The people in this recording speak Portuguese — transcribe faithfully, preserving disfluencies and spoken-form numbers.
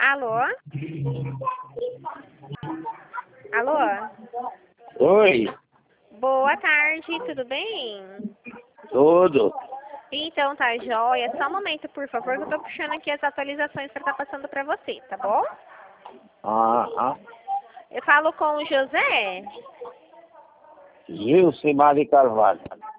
Alô? Alô? Oi, Boa tarde, tudo bem? tudo. Então tá jóia. Só um momento, por favor, que eu tô puxando aqui as atualizações pra estar passando pra você, tá bom? Ah, ah. Eu falo com o José. Gilcimar de Carvalho.